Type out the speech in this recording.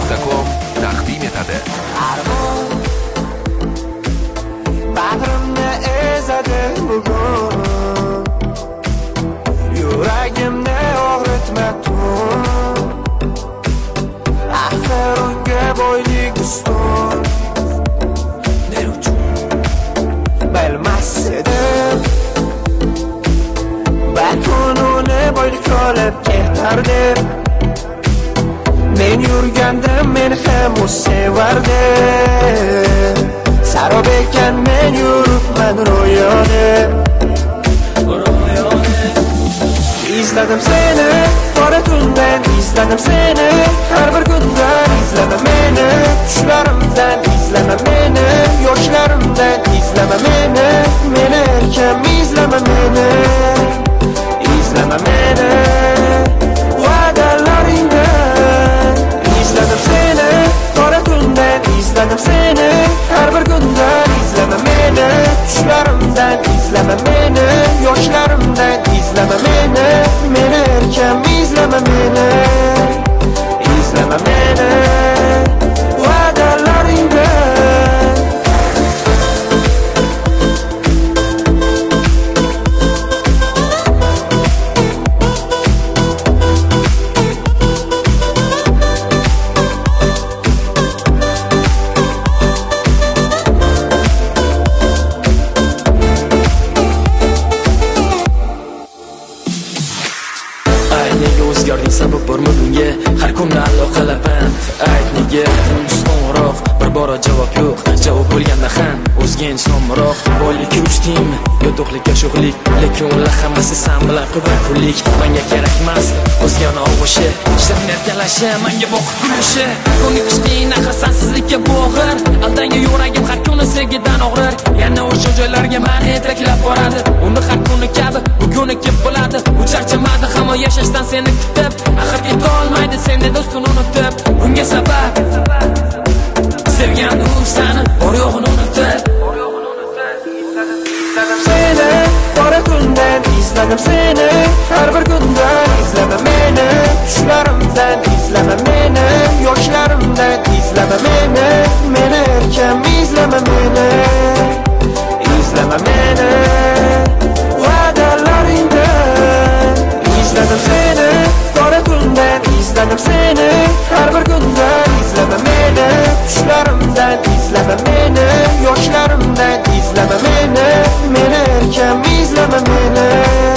Armon.com taqdim etadi. Bag'rimni ezadi bugun, yuragimni og'ritma tun. Axir unga boylik ustun. Ne uchun bilmas edim, balkim uni boylik olib ketardi. Men yurgandim, men ham u sevardi. Sarob ekan men yuribman ro'yoni. İzledim seni, qora tundan izledim seni. Har bir kundan izlama meni, tushlarimdan izlama meni, yoshlarimdan izlama meni. Meni erkam izlama meni, izlama meni. Va'dalaringdan izledim seni, qora tundan izledim seni. Har bir kundan izlama meni, tushlarimdan izlama meni, yoshlarimdan izlama meni. Meni erkam izlama meni, izlama meni. Va'dalaringdan o'zgarding, sabab bormi bunga? Har kuni aloqalaban. Ayt nega usmonroq, bir bora javob yo'q. Javob bo'lganda ham o'zga insonroq. Boylikka uchdingmi yo to'qlikka sho'xlik? Lekin ular hammasi sen bilan qilgan pullik. Menga kerakmas o'zgani og'ishi, ishlarni talashi, menga boqib kulishi. Ko'ngli qishning axir sensizlikka bo'g'ir. Aldanga yuragim har kuni sevgidan og'rir. Yana o'sha joylarga meni yetaklab boradi. Uni har kuni kabi buguni kelib bo'ladi. U charchamadi hamma yashashdan seni kutib. Axir keta olmaydi seni do'stin unutib. Bunga sabab sevgan u seni bor yo'g'ini unutib. Seni qora tundan izladim seni, har bir kundan izlama meni, tushlarimdan izlama meni, yoshlarimdan izlama meni. Meni erkam izlama meni, izlama meni. Va'dalaringdan izladim seni, qora tundan izladim seni. Har bir kundan izlama meni, tushlarimdan izlama meni, yoshlarimdan izlama meni. Meni erkam izlama meni.